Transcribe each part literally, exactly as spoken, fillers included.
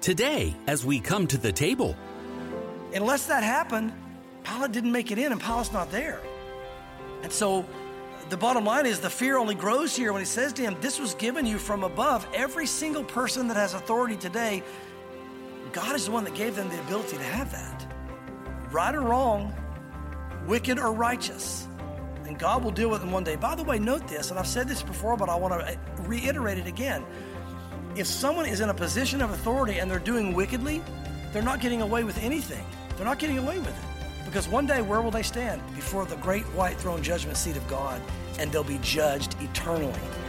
Today, as we come to the table. Unless that happened, Pilate didn't make it in and Pilate's not there. And so the bottom line is the fear only grows here when he says to him, this was given you from above. Every single person that has authority today, God is the one that gave them the ability to have that. Right or wrong, wicked or righteous. And God will deal with them one day. By the way, note this, and I've said this before, but I want to reiterate it again. If someone is in a position of authority and they're doing wickedly, they're not getting away with anything. They're not getting away with it. Because one day, where will they stand? Before the great white throne judgment seat of God, and they'll be judged eternally.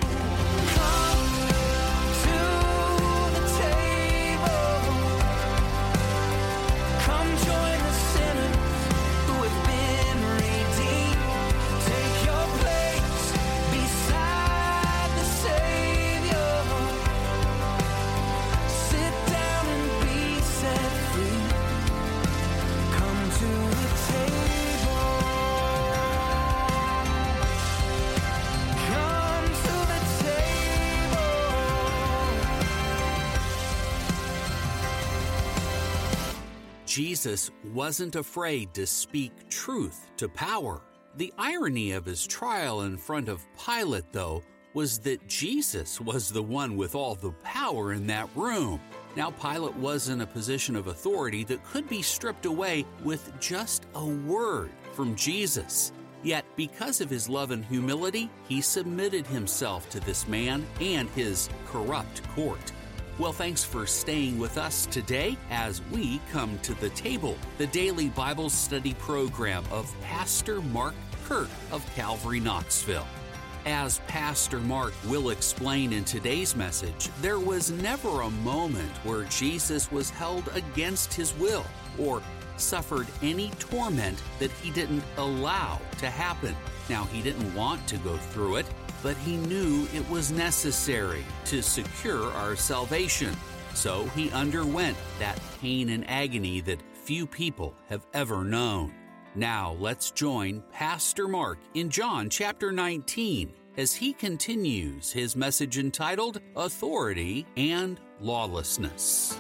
Jesus wasn't afraid to speak truth to power. The irony of his trial in front of Pilate, though, was that Jesus was the one with all the power in that room. Now, Pilate was in a position of authority that could be stripped away with just a word from Jesus. Yet, because of his love and humility, he submitted himself to this man and his corrupt court. Well, thanks for staying with us today as we come to the table, the daily Bible study program of Pastor Mark Kirk of Calvary Knoxville. As Pastor Mark will explain in today's message, there was never a moment where Jesus was held against his will or suffered any torment that he didn't allow to happen. Now, he didn't want to go through it, but he knew it was necessary to secure our salvation. So he underwent that pain and agony that few people have ever known. Now let's join Pastor Mark in John chapter nineteen as he continues his message entitled Authority and Lawlessness.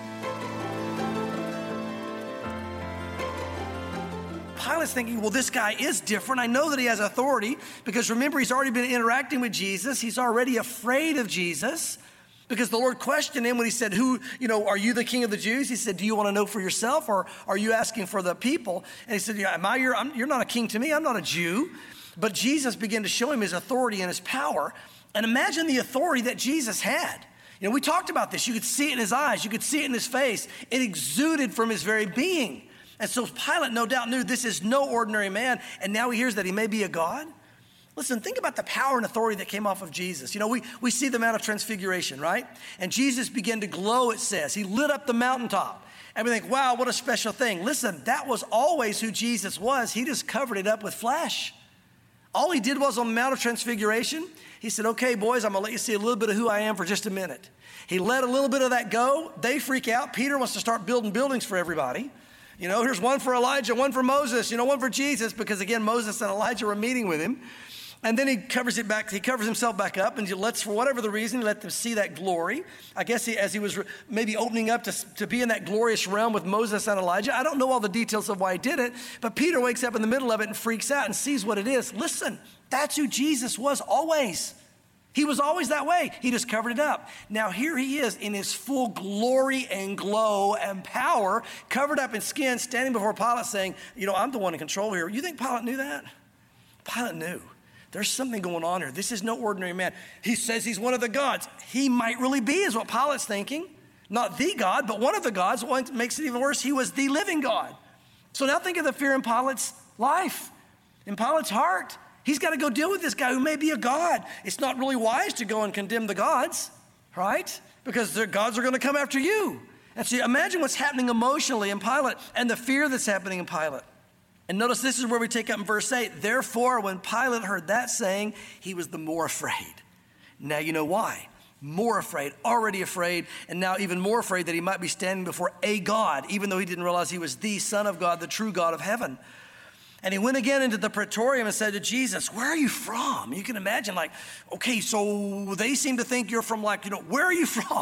Pilate's thinking, well, this guy is different. I know that he has authority because remember, he's already been interacting with Jesus. He's already afraid of Jesus because the Lord questioned him when he said, who, you know, are you the king of the Jews? He said, do you want to know for yourself or are you asking for the people? And he said, yeah, am I your, I'm, you're not a king to me. I'm not a Jew. But Jesus began to show him his authority and his power. And imagine the authority that Jesus had. You know, we talked about this. You could see it in his eyes. You could see it in his face. It exuded from his very being. And so Pilate no doubt knew this is no ordinary man, and now he hears that he may be a God. Listen, think about the power and authority that came off of Jesus. You know, we, we see the Mount of Transfiguration, right? And Jesus began to glow, it says. He lit up the mountaintop. And we think, wow, what a special thing. Listen, that was always who Jesus was. He just covered it up with flesh. All he did was on the Mount of Transfiguration, he said, okay, boys, I'm going to let you see a little bit of who I am for just a minute. He let a little bit of that go. They freak out. Peter wants to start building buildings for everybody. You know, here's one for Elijah, one for Moses, you know, one for Jesus, because again, Moses and Elijah were meeting with him. And then he covers it back, he covers himself back up and he lets, for whatever the reason, he let them see that glory. I guess he, as he was re- maybe opening up to, to be in that glorious realm with Moses and Elijah. I don't know all the details of why he did it, but Peter wakes up in the middle of it and freaks out and sees what it is. Listen, that's who Jesus was always. He was always that way. He just covered it up. Now here he is in his full glory and glow and power, covered up in skin, standing before Pilate saying, you know, I'm the one in control here. You think Pilate knew that? Pilate knew. There's something going on here. This is no ordinary man. He says he's one of the gods. He might really be, is what Pilate's thinking. Not the God, but one of the gods. What makes it even worse, he was the living God. So now think of the fear in Pilate's life, in Pilate's heart. He's got to go deal with this guy who may be a god. It's not really wise to go and condemn the gods, right? Because the gods are going to come after you. And so imagine what's happening emotionally in Pilate and the fear that's happening in Pilate. And notice this is where we take up in verse eight. Therefore, when Pilate heard that saying, he was the more afraid. Now you know why. More afraid, already afraid, and now even more afraid that he might be standing before a God, even though he didn't realize he was the Son of God, the true God of heaven. And he went again into the praetorium and said to Jesus, where are you from? You can imagine like, okay, so they seem to think you're from like, you know, where are you from?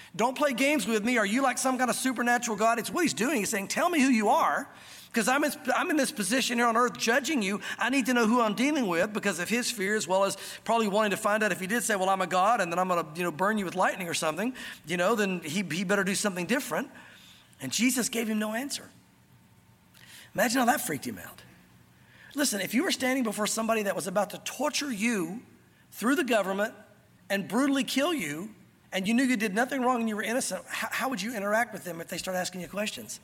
Don't play games with me. Are you like some kind of supernatural God? It's what he's doing. He's saying, tell me who you are, because I'm in, I'm in this position here on earth judging you. I need to know who I'm dealing with because of his fear, as well as probably wanting to find out if he did say, well, I'm a God, and then I'm going to, you know, burn you with lightning or something, you know, then he, he better do something different. And Jesus gave him no answer. Imagine how that freaked him out. Listen, if you were standing before somebody that was about to torture you through the government and brutally kill you, and you knew you did nothing wrong and you were innocent, how, how would you interact with them if they start asking you questions?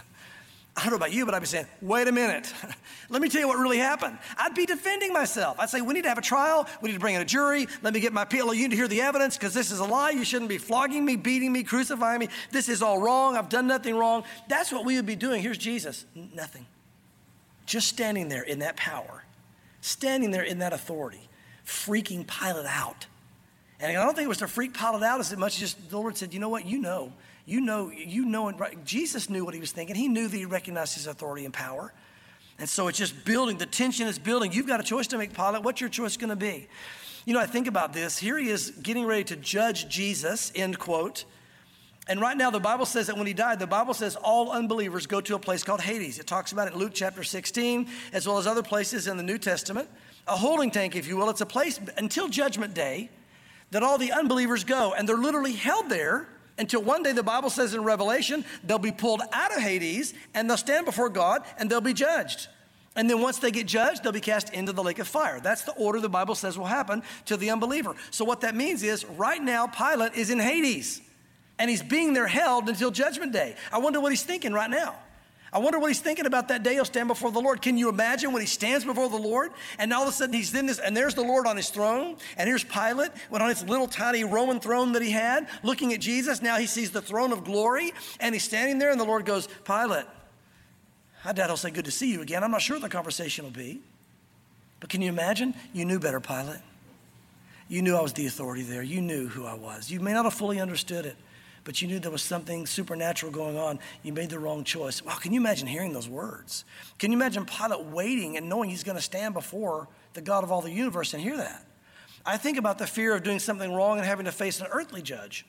I don't know about you, but I'd be saying, wait a minute. Let me tell you what really happened. I'd be defending myself. I'd say, we need to have a trial. We need to bring in a jury. Let me get my P L O U to hear the evidence, because this is a lie. You shouldn't be flogging me, beating me, crucifying me. This is all wrong. I've done nothing wrong. That's what we would be doing. Here's Jesus. Nothing. Just standing there in that power, standing there in that authority, freaking Pilate out. And I don't think it was to freak Pilate out as much as just the Lord said, you know what, you know, you know, you know, and right. Jesus knew what he was thinking. He knew that he recognized his authority and power. And so it's just building, the tension is building. You've got a choice to make, Pilate. What's your choice gonna be? You know, I think about this. Here he is getting ready to judge Jesus, end quote. And right now the Bible says that when he died, the Bible says all unbelievers go to a place called Hades. It talks about it in Luke chapter sixteen, as well as other places in the New Testament. A holding tank, if you will. It's a place until Judgment Day that all the unbelievers go, and they're literally held there until one day, the Bible says in Revelation, they'll be pulled out of Hades and they'll stand before God and they'll be judged. And then once they get judged, they'll be cast into the lake of fire. That's the order the Bible says will happen to the unbeliever. So what that means is right now, Pilate is in Hades and he's being there held until Judgment Day. I wonder what he's thinking right now. I wonder what he's thinking about that day he'll stand before the Lord. Can you imagine when he stands before the Lord and all of a sudden he's in this, and there's the Lord on his throne, and here's Pilate when on his little tiny Roman throne that he had, looking at Jesus. Now he sees the throne of glory and he's standing there, and the Lord goes, Pilate, I doubt he'll say, good to see you again. I'm not sure what the conversation will be. But can you imagine? You knew better, Pilate. You knew I was the authority there. You knew who I was. You may not have fully understood it, but you knew there was something supernatural going on. You made the wrong choice. Wow, can you imagine hearing those words? Can you imagine Pilate waiting and knowing he's going to stand before the God of all the universe and hear that? I think about the fear of doing something wrong and having to face an earthly judge.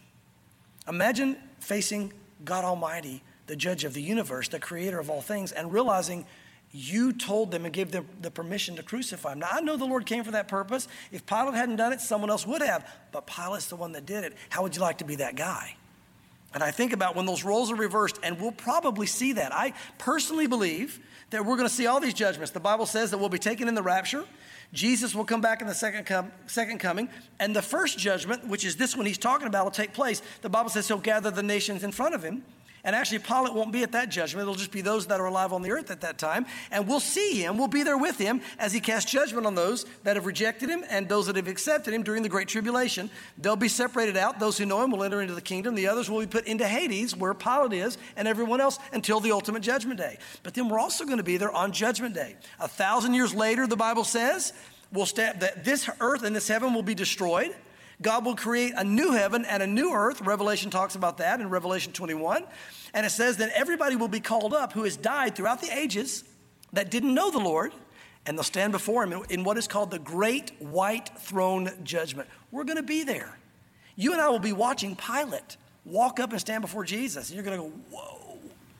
Imagine facing God Almighty, the judge of the universe, the creator of all things, and realizing you told them and gave them the permission to crucify him. Now, I know the Lord came for that purpose. If Pilate hadn't done it, someone else would have. But Pilate's the one that did it. How would you like to be that guy? And I think about when those roles are reversed, and we'll probably see that. I personally believe that we're going to see all these judgments. The Bible says that we'll be taken in the rapture. Jesus will come back in the second, com- second coming. And the first judgment, which is this one he's talking about, will take place. The Bible says he'll gather the nations in front of him. And actually, Pilate won't be at that judgment. It'll just be those that are alive on the earth at that time. And we'll see him. We'll be there with him as he casts judgment on those that have rejected him and those that have accepted him during the Great Tribulation. They'll be separated out. Those who know him will enter into the kingdom. The others will be put into Hades, where Pilate is, and everyone else until the ultimate judgment day. But then we're also going to be there on Judgment Day. A thousand years later, the Bible says, we'll sta- that this earth and this heaven will be destroyed. God will create a new heaven and a new earth. Revelation talks about that in Revelation twenty-one. And it says that everybody will be called up who has died throughout the ages that didn't know the Lord, and they'll stand before him in what is called the Great White Throne Judgment. We're going to be there. You and I will be watching Pilate walk up and stand before Jesus. And you're going to go, whoa.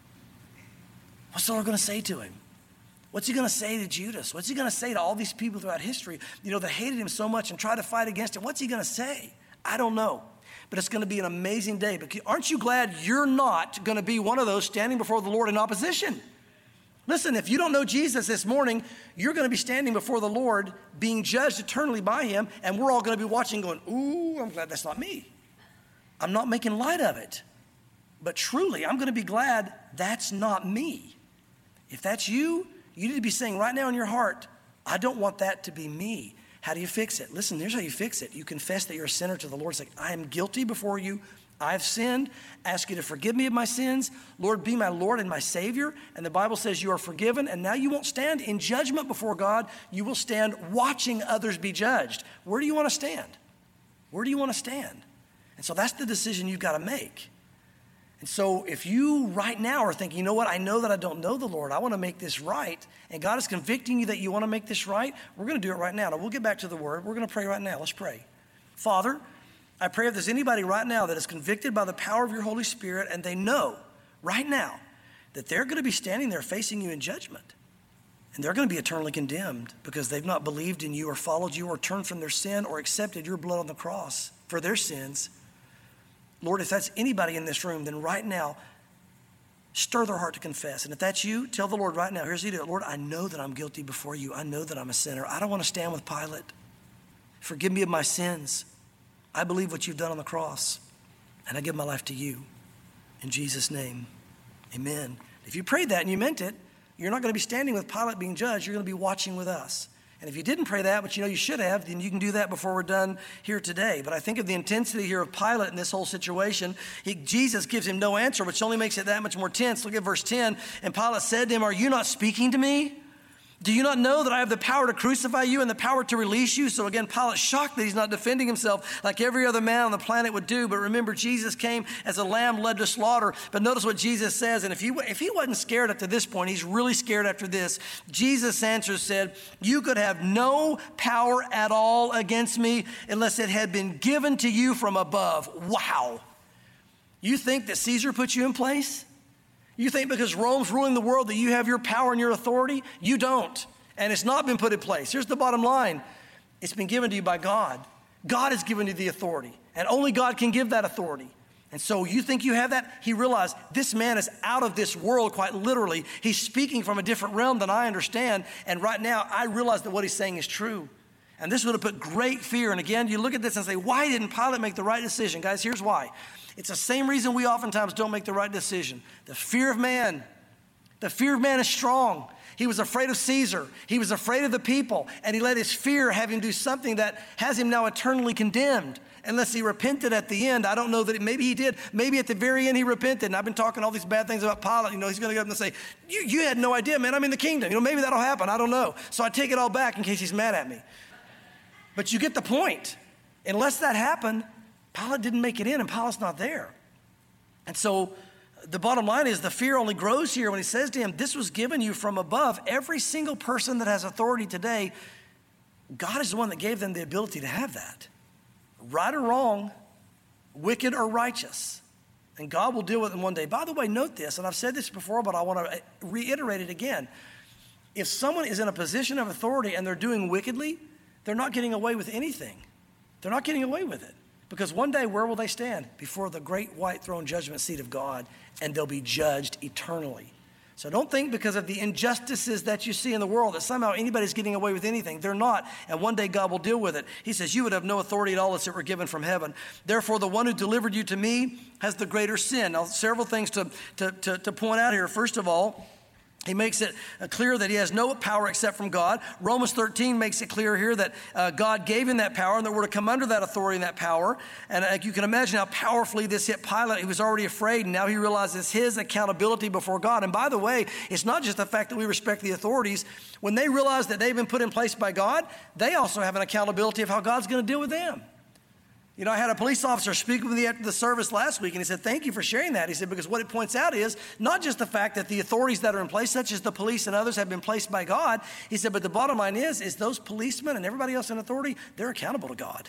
What's the Lord going to say to him? What's he going to say to Judas? What's he going to say to all these people throughout history, you know, that hated him so much and tried to fight against him? What's he going to say? I don't know. But it's going to be an amazing day. But aren't you glad you're not going to be one of those standing before the Lord in opposition? Listen, if you don't know Jesus this morning, you're going to be standing before the Lord being judged eternally by him, and we're all going to be watching going, ooh, I'm glad that's not me. I'm not making light of it. But truly, I'm going to be glad that's not me. If that's you, you need to be saying right now in your heart, I don't want that to be me. How do you fix it? Listen, here's how you fix it. You confess that you're a sinner to the Lord. Say, I am guilty before you. I've sinned. Ask you to forgive me of my sins. Lord, be my Lord and my Savior. And the Bible says you are forgiven. And now you won't stand in judgment before God. You will stand watching others be judged. Where do you want to stand? Where do you want to stand? And so that's the decision you've got to make. And so if you right now are thinking, you know what, I know that I don't know the Lord. I want to make this right. And God is convicting you that you want to make this right. We're going to do it right now. Now we'll get back to the word. We're going to pray right now. Let's pray. Father, I pray if there's anybody right now that is convicted by the power of your Holy Spirit and they know right now that they're going to be standing there facing you in judgment and they're going to be eternally condemned because they've not believed in you or followed you or turned from their sin or accepted your blood on the cross for their sins. Lord, if that's anybody in this room, then right now, stir their heart to confess. And if that's you, tell the Lord right now, here's the deal. Lord, I know that I'm guilty before you. I know that I'm a sinner. I don't want to stand with Pilate. Forgive me of my sins. I believe what you've done on the cross, and I give my life to you. In Jesus' name, amen. If you prayed that and you meant it, you're not going to be standing with Pilate being judged. You're going to be watching with us. And if you didn't pray that, but you know you should have, then you can do that before we're done here today. But I think of the intensity here of Pilate in this whole situation. He, Jesus gives him no answer, which only makes it that much more tense. Look at verse ten. And Pilate said to him, are you not speaking to me? Do you not know that I have the power to crucify you and the power to release you? So again, Pilate's shocked that he's not defending himself like every other man on the planet would do. But remember, Jesus came as a lamb led to slaughter. But notice what Jesus says. And if he, if he wasn't scared up to this point, he's really scared after this. Jesus answers, said, you could have no power at all against me unless it had been given to you from above. Wow. You think that Caesar put you in place? You think because Rome's ruling the world that you have your power and your authority? You don't. And it's not been put in place. Here's the bottom line. It's been given to you by God. God has given you the authority. And only God can give that authority. And so you think you have that? He realized this man is out of this world quite literally. He's speaking from a different realm than I understand. And right now I realize that what he's saying is true. And this would have put great fear. And again, you look at this and say, why didn't Pilate make the right decision? Guys, here's why. It's the same reason we oftentimes don't make the right decision. The fear of man. The fear of man is strong. He was afraid of Caesar. He was afraid of the people. And he let his fear have him do something that has him now eternally condemned. Unless he repented at the end. I don't know that it, maybe he did. Maybe at the very end he repented. And I've been talking all these bad things about Pilate. You know, he's going to get up and say, you, you had no idea, man. I'm in the kingdom. You know, maybe that'll happen. I don't know. So I take it all back in case he's mad at me. But you get the point. Unless that happened, Pilate didn't make it in, and Pilate's not there. And so the bottom line is the fear only grows here when he says to him, this was given you from above. Every single person that has authority today, God is the one that gave them the ability to have that. Right or wrong, wicked or righteous. And God will deal with them one day. By the way, note this, and I've said this before, but I want to reiterate it again. If someone is in a position of authority and they're doing wickedly, they're not getting away with anything. They're not getting away with it. Because one day, where will they stand? Before the great white throne judgment seat of God, and they'll be judged eternally. So don't think because of the injustices that you see in the world that somehow anybody's getting away with anything. They're not, and one day God will deal with it. He says, you would have no authority at all unless it were given from heaven. Therefore, the one who delivered you to me has the greater sin. Now, several things to, to, to, to point out here. First of all, he makes it clear that he has no power except from God. Romans thirteen makes it clear here that uh, God gave him that power and that we're to come under that authority and that power. And uh, you can imagine how powerfully this hit Pilate. He was already afraid, and now he realizes his accountability before God. And by the way, it's not just the fact that we respect the authorities. When they realize that they've been put in place by God, they also have an accountability of how God's going to deal with them. You know, I had a police officer speak with me after the service last week, and he said, thank you for sharing that. He said, because what it points out is not just the fact that the authorities that are in place, such as the police and others, have been placed by God. He said, but the bottom line is, is those policemen and everybody else in authority, they're accountable to God.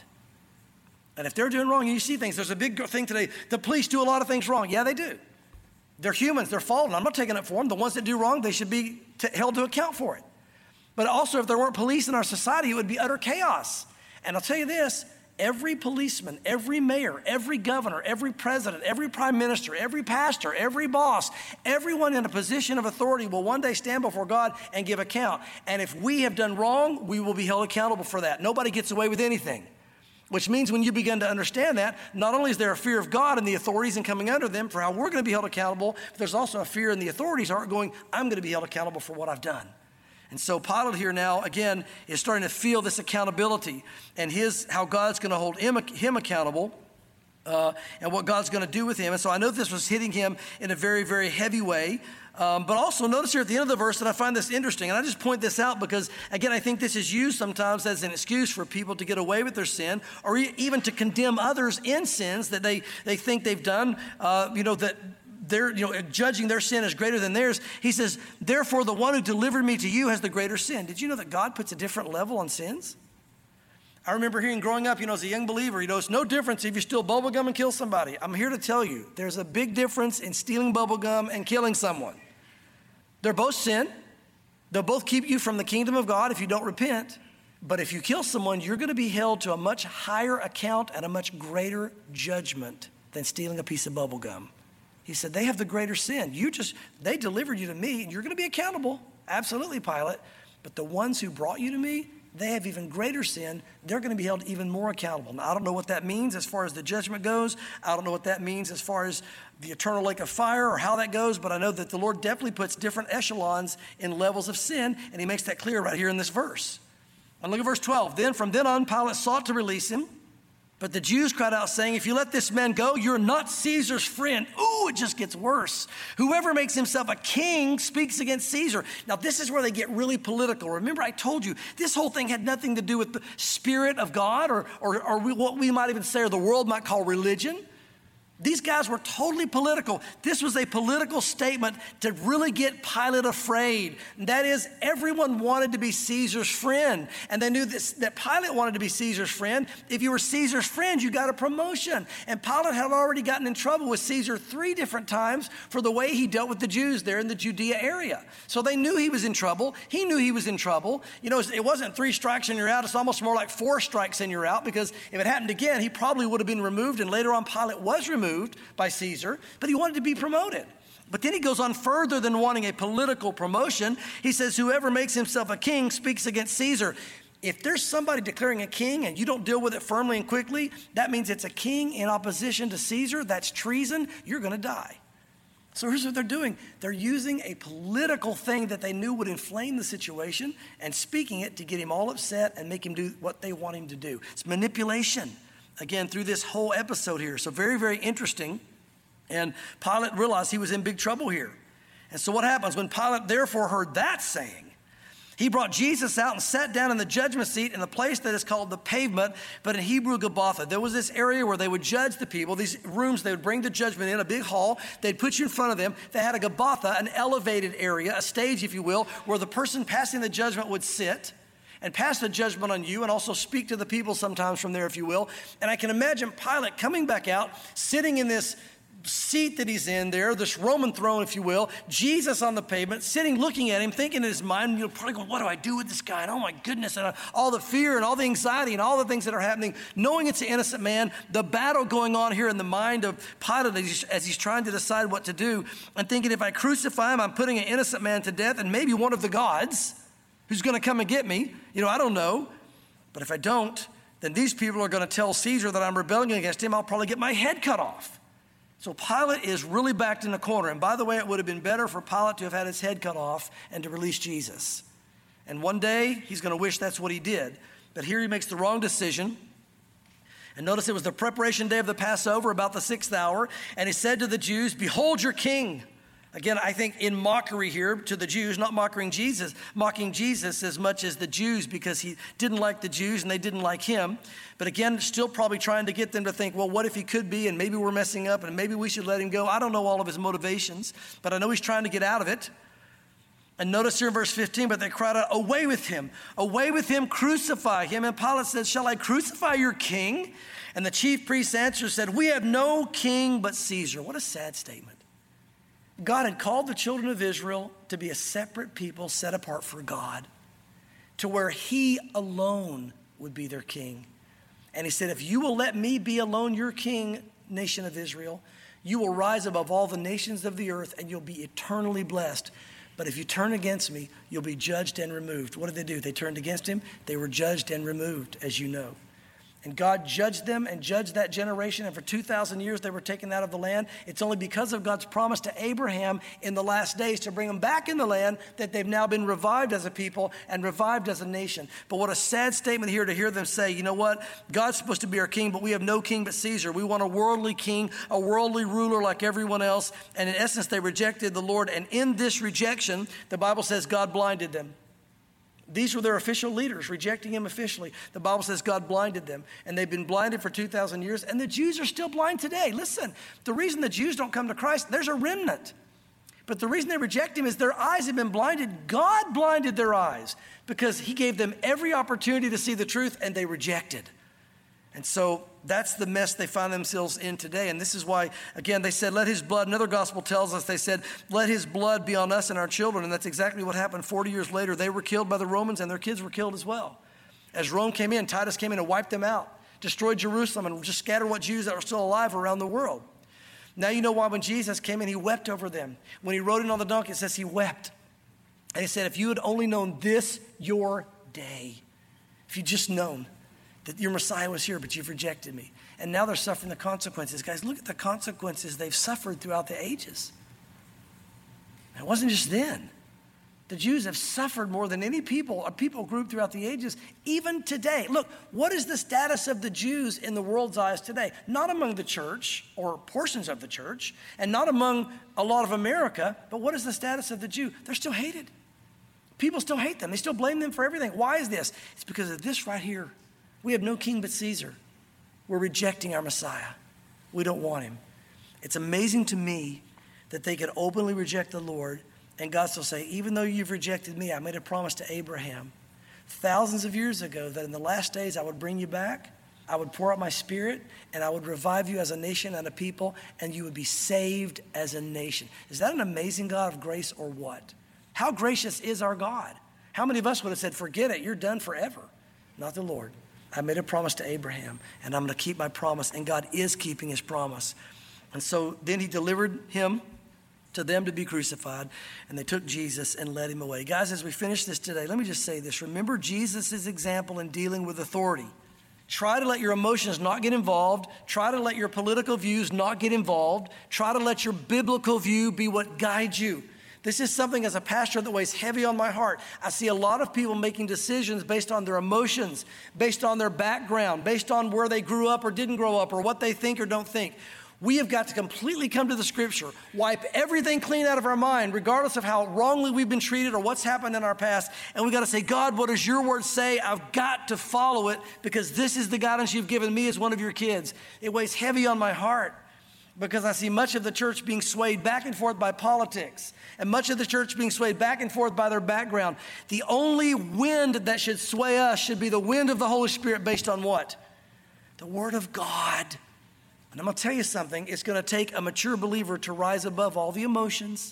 And if they're doing wrong, and you see things, there's a big thing today, the police do a lot of things wrong. Yeah, they do. They're humans, they're fallen. I'm not taking it for them. The ones that do wrong, they should be t- held to account for it. But also, if there weren't police in our society, it would be utter chaos. And I'll tell you this, every policeman, every mayor, every governor, every president, every prime minister, every pastor, every boss, everyone in a position of authority will one day stand before God and give account. And if we have done wrong, we will be held accountable for that. Nobody gets away with anything. Which means when you begin to understand that, not only is there a fear of God and the authorities and coming under them for how we're going to be held accountable, but there's also a fear in the authorities aren't going, I'm going to be held accountable for what I've done. And so Pilate here now, again, is starting to feel this accountability and his how God's going to hold him, him accountable uh, and what God's going to do with him. And so I know this was hitting him in a very, very heavy way. Um, but also notice here at the end of the verse that I find this interesting. And I just point this out because, again, I think this is used sometimes as an excuse for people to get away with their sin or e- even to condemn others in sins that they, they think they've done, uh, you know, that they're, you know, judging their sin as greater than theirs. He says, therefore, the one who delivered me to you has the greater sin. Did you know that God puts a different level on sins? I remember hearing growing up, you know, as a young believer, you know, it's no difference if you steal bubble gum and kill somebody. I'm here to tell you, there's a big difference in stealing bubble gum and killing someone. They're both sin. They'll both keep you from the kingdom of God if you don't repent. But if you kill someone, you're going to be held to a much higher account and a much greater judgment than stealing a piece of bubble gum. He said, they have the greater sin. You just, they delivered you to me, and you're going to be accountable. Absolutely, Pilate. But the ones who brought you to me, they have even greater sin. They're going to be held even more accountable. Now, I don't know what that means as far as the judgment goes. I don't know what that means as far as the eternal lake of fire or how that goes, but I know that the Lord definitely puts different echelons in levels of sin, and he makes that clear right here in this verse. And look at verse twelve. Then from then on, Pilate sought to release him, but the Jews cried out, saying, if you let this man go, you're not Caesar's friend. Ooh, it just gets worse. Whoever makes himself a king speaks against Caesar. Now, this is where they get really political. Remember, I told you, this whole thing had nothing to do with the Spirit of God or, or, or what we might even say, or the world might call religion. These guys were totally political. This was a political statement to really get Pilate afraid. That is, everyone wanted to be Caesar's friend. And they knew this, that Pilate wanted to be Caesar's friend. If you were Caesar's friend, you got a promotion. And Pilate had already gotten in trouble with Caesar three different times for the way he dealt with the Jews there in the Judea area. So they knew he was in trouble. He knew he was in trouble. You know, it wasn't three strikes and you're out. It's almost more like four strikes and you're out, because if it happened again, he probably would have been removed. And later on, Pilate was removed by Caesar, but he wanted to be promoted. But then he goes on further than wanting a political promotion. He says, whoever makes himself a king speaks against Caesar. If there's somebody declaring a king and you don't deal with it firmly and quickly, that means it's a king in opposition to Caesar. That's treason. You're going to die. So here's what they're doing. They're using a political thing that they knew would inflame the situation and speaking it to get him all upset and make him do what they want him to do. It's manipulation. Again, through this whole episode here. So very, very interesting. And Pilate realized he was in big trouble here. And so what happens when Pilate therefore heard that saying? He brought Jesus out and sat down in the judgment seat in the place that is called the pavement, but in Hebrew, Gabbatha. There was this area where they would judge the people, these rooms they would bring the judgment in, a big hall. They'd put you in front of them. They had a Gabbatha, an elevated area, a stage, if you will, where the person passing the judgment would sit and pass the judgment on you and also speak to the people sometimes from there, if you will. And I can imagine Pilate coming back out, sitting in this seat that he's in there, this Roman throne, if you will, Jesus on the pavement, sitting, looking at him, thinking in his mind, you know, probably going, what do I do with this guy? And oh my goodness, and all the fear and all the anxiety and all the things that are happening, knowing it's an innocent man, the battle going on here in the mind of Pilate as he's, as he's trying to decide what to do, and thinking if I crucify him, I'm putting an innocent man to death and maybe one of the gods who's going to come and get me. You know, I don't know. But if I don't, then these people are going to tell Caesar that I'm rebelling against him. I'll probably get my head cut off. So Pilate is really backed in the corner. And by the way, it would have been better for Pilate to have had his head cut off and to release Jesus. And one day, he's going to wish that's what he did. But here he makes the wrong decision. And notice it was the preparation day of the Passover, about the sixth hour. And he said to the Jews, behold your king. Again, I think in mockery here to the Jews, not mocking Jesus, mocking Jesus as much as the Jews, because he didn't like the Jews and they didn't like him. But again, still probably trying to get them to think, well, what if he could be, and maybe we're messing up and maybe we should let him go. I don't know all of his motivations, but I know he's trying to get out of it. And notice here in verse fifteen, but they cried out, away with him, away with him, crucify him. And Pilate said, shall I crucify your king? And the chief priests answered, said, we have no king but Caesar. What a sad statement. God had called the children of Israel to be a separate people set apart for God, to where he alone would be their king. And he said, if you will let me be alone your king, nation of Israel, you will rise above all the nations of the earth and you'll be eternally blessed. But if you turn against me, you'll be judged and removed. What did they do? They turned against him. They were judged and removed, as you know. And God judged them and judged that generation. And for two thousand years, they were taken out of the land. It's only because of God's promise to Abraham in the last days to bring them back in the land that they've now been revived as a people and revived as a nation. But what a sad statement here to hear them say, you know what? God's supposed to be our king, but we have no king but Caesar. We want a worldly king, a worldly ruler like everyone else. And in essence, they rejected the Lord. And in this rejection, the Bible says God blinded them. These were their official leaders, rejecting him officially. The Bible says God blinded them, and they've been blinded for two thousand years, and the Jews are still blind today. Listen, the reason the Jews don't come to Christ, there's a remnant. But the reason they reject him is their eyes have been blinded. God blinded their eyes because he gave them every opportunity to see the truth, and they rejected. And so that's the mess they find themselves in today. And this is why, again, they said, let his blood, another gospel tells us, they said, let his blood be on us and our children. And that's exactly what happened forty years later. They were killed by the Romans, and their kids were killed as well. As Rome came in, Titus came in and wiped them out, destroyed Jerusalem, and just scattered what Jews that were still alive around the world. Now you know why when Jesus came in, he wept over them. When he rode in on the donkey, it says he wept. And he said, if you had only known this your day, if you'd just known that your Messiah was here, but you've rejected me. And now they're suffering the consequences. Guys, look at the consequences they've suffered throughout the ages. It wasn't just then. The Jews have suffered more than any people, a people group throughout the ages, even today. Look, what is the status of the Jews in the world's eyes today? Not among the church or portions of the church, and not among a lot of America, but what is the status of the Jew? They're still hated. People still hate them. They still blame them for everything. Why is this? It's because of this right here. We have no king but Caesar. We're rejecting our Messiah. We don't want him. It's amazing to me that they could openly reject the Lord, and God still say, even though you've rejected me, I made a promise to Abraham thousands of years ago that in the last days I would bring you back, I would pour out my spirit, and I would revive you as a nation and a people, and you would be saved as a nation. Is that an amazing God of grace or what? How gracious is our God? How many of us would have said, forget it, you're done forever? Not the Lord. I made a promise to Abraham, and I'm going to keep my promise, and God is keeping his promise. And so then he delivered him to them to be crucified, and they took Jesus and led him away. Guys, as we finish this today, let me just say this. Remember Jesus' example in dealing with authority. Try to let your emotions not get involved. Try to let your political views not get involved. Try to let your biblical view be what guides you. This is something as a pastor that weighs heavy on my heart. I see a lot of people making decisions based on their emotions, based on their background, based on where they grew up or didn't grow up, or what they think or don't think. We have got to completely come to the scripture, wipe everything clean out of our mind, regardless of how wrongly we've been treated or what's happened in our past. And we got to say, God, what does your word say? I've got to follow it because this is the guidance you've given me as one of your kids. It weighs heavy on my heart because I see much of the church being swayed back and forth by politics, and much of the church being swayed back and forth by their background. The only wind that should sway us should be the wind of the Holy Spirit based on what? The Word of God. And I'm going to tell you something. It's going to take a mature believer to rise above all the emotions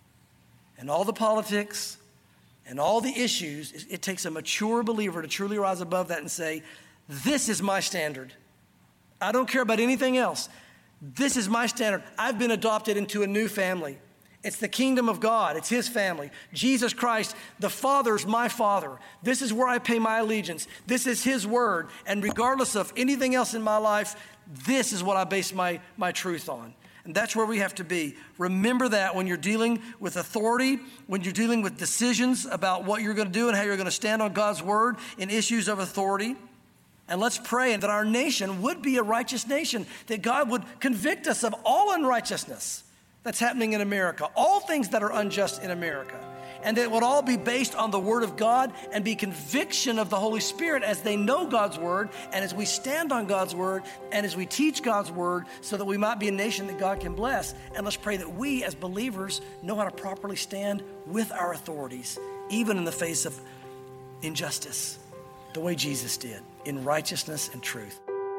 and all the politics and all the issues. It takes a mature believer to truly rise above that and say, this is my standard. I don't care about anything else. This is my standard. I've been adopted into a new family. It's the kingdom of God. It's his family. Jesus Christ, the Father's my Father. This is where I pay my allegiance. This is his word. And regardless of anything else in my life, this is what I base my, my truth on. And that's where we have to be. Remember that when you're dealing with authority, when you're dealing with decisions about what you're going to do and how you're going to stand on God's word in issues of authority. And let's pray that our nation would be a righteous nation, that God would convict us of all unrighteousness that's happening in America, all things that are unjust in America, and that it would all be based on the Word of God and be conviction of the Holy Spirit as they know God's Word and as we stand on God's Word and as we teach God's Word so that we might be a nation that God can bless. And let's pray that we as believers know how to properly stand with our authorities, even in the face of injustice, the way Jesus did, in righteousness and truth.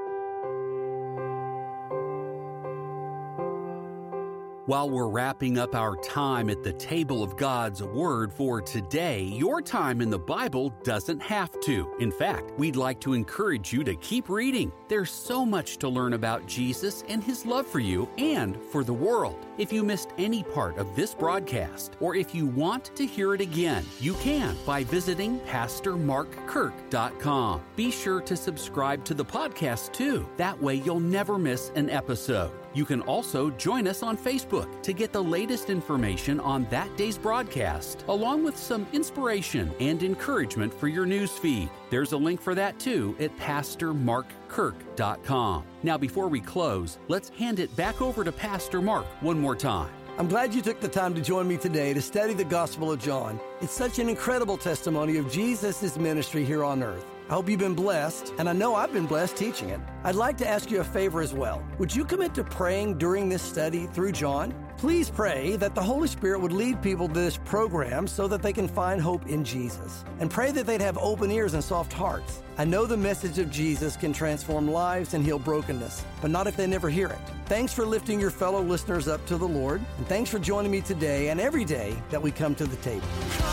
While we're wrapping up our time at the table of God's Word for today, your time in the Bible doesn't have to. In fact, we'd like to encourage you to keep reading. There's so much to learn about Jesus and his love for you and for the world. If you missed any part of this broadcast, or if you want to hear it again, you can by visiting pastor mark kirk dot com. Be sure to subscribe to the podcast too. That way you'll never miss an episode. You can also join us on Facebook to get the latest information on that day's broadcast, along with some inspiration and encouragement for your news feed. There's a link for that too at pastor mark kirk dot com. Now, before we close, let's hand it back over to Pastor Mark one more time. I'm glad you took the time to join me today to study the Gospel of John. It's such an incredible testimony of Jesus' ministry here on earth. I hope you've been blessed, and I know I've been blessed teaching it. I'd like to ask you a favor as well. Would you commit to praying during this study through John? Please pray that the Holy Spirit would lead people to this program so that they can find hope in Jesus. And pray that they'd have open ears and soft hearts. I know the message of Jesus can transform lives and heal brokenness, but not if they never hear it. Thanks for lifting your fellow listeners up to the Lord, and thanks for joining me today and every day that we come to the table.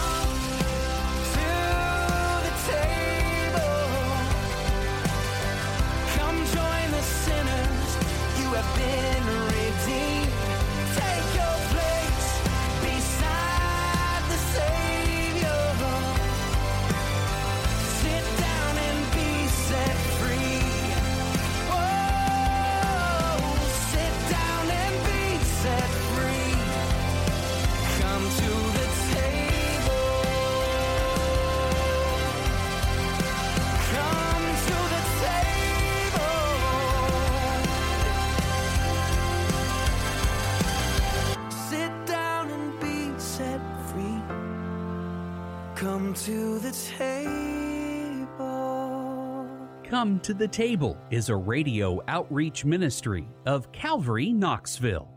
Come to the table. Come to the Table is a radio outreach ministry of Calvary Knoxville.